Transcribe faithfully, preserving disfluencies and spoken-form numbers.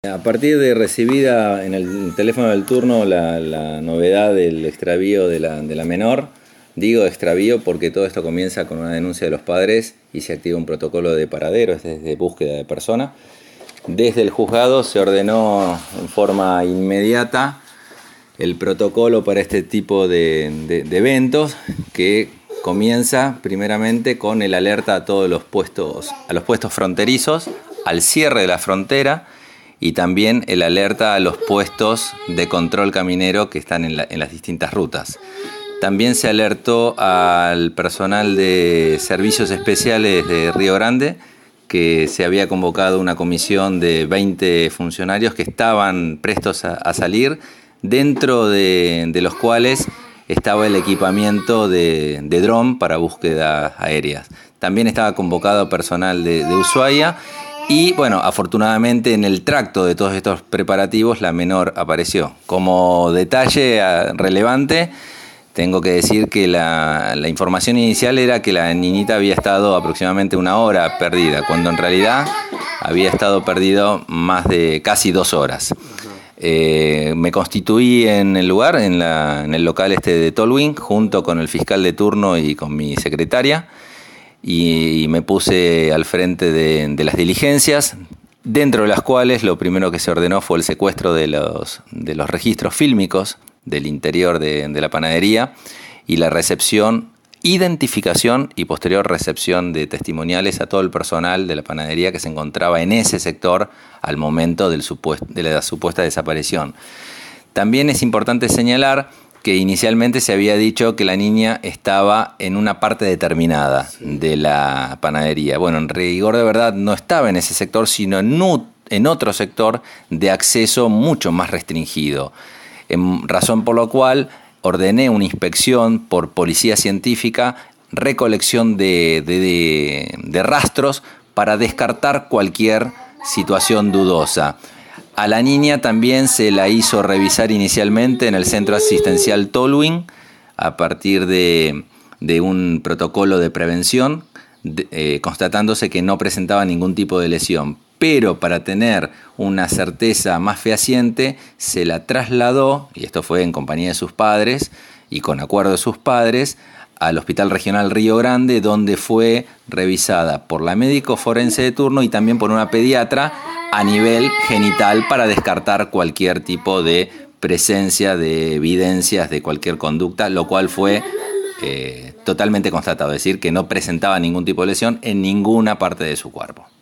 A partir de recibida en el teléfono del turno la, la novedad del extravío de la, de la menor, digo extravío porque todo esto comienza con una denuncia de los padres y se activa un protocolo de paradero, es decir, de búsqueda de persona. Desde el juzgado se ordenó en forma inmediata el protocolo para este tipo de, de, de eventos, que comienza primeramente con el alerta a todos los puestos, a los puestos fronterizos, al cierre de la frontera, y también el alerta a los puestos de control caminero que están en, la, en las distintas rutas. También se alertó al personal de servicios especiales de Río Grande que se había convocado una comisión de veinte funcionarios que estaban prestos a, a salir, dentro de, de los cuales estaba el equipamiento de, de dron para búsquedas aéreas. También estaba convocado personal de, de Ushuaia. Y bueno, afortunadamente en el tracto de todos estos preparativos la menor apareció. Como detalle relevante, tengo que decir que la, la información inicial era que la niñita había estado aproximadamente una hora perdida, cuando en realidad había estado perdido más de casi dos horas. Eh, me constituí en el lugar, en, la, en el local este de Tolwyn, junto con el fiscal de turno y con mi secretaria. Y me puse al frente de, de las diligencias, dentro de las cuales lo primero que se ordenó fue el secuestro de los, de los registros fílmicos del interior de, de la panadería y la recepción, identificación y posterior recepción de testimoniales a todo el personal de la panadería que se encontraba en ese sector al momento del supuesto, de la supuesta desaparición. También es importante señalar que inicialmente se había dicho que la niña estaba en una parte determinada de la panadería. Bueno, en rigor de verdad no estaba en ese sector, sino en, en otro sector de acceso mucho más restringido. En razón por lo cual ordené una inspección por policía científica, recolección de, de, de, de rastros para descartar cualquier situación dudosa. A la niña también se la hizo revisar inicialmente en el centro asistencial Tolwyn a partir de, de un protocolo de prevención, de, eh, constatándose que no presentaba ningún tipo de lesión. Pero para tener una certeza más fehaciente se la trasladó, y esto fue en compañía de sus padres y con acuerdo de sus padres, al Hospital Regional Río Grande, donde fue revisada por la médico forense de turno y también por una pediatra a nivel genital para descartar cualquier tipo de presencia de evidencias de cualquier conducta, lo cual fue eh, totalmente constatado, es decir, que no presentaba ningún tipo de lesión en ninguna parte de su cuerpo.